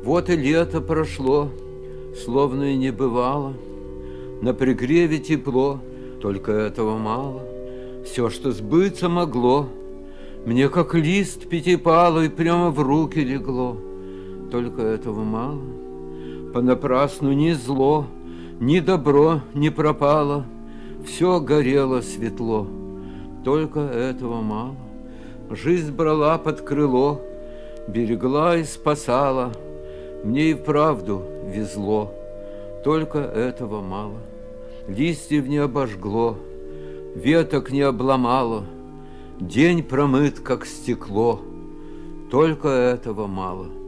Вот и лето прошло, словно и не бывало. На пригреве тепло, только этого мало. Все, что сбыться могло, мне как лист пятипалый прямо в руки легло. Только этого мало. Понапрасну ни зло, ни добро не пропало. Все горело светло, только этого мало. Жизнь брала под крыло, берегла и спасала. Мне и вправду везло, только этого мало. Листьев не обожгло, веток не обломало. День промыт, как стекло, только этого мало.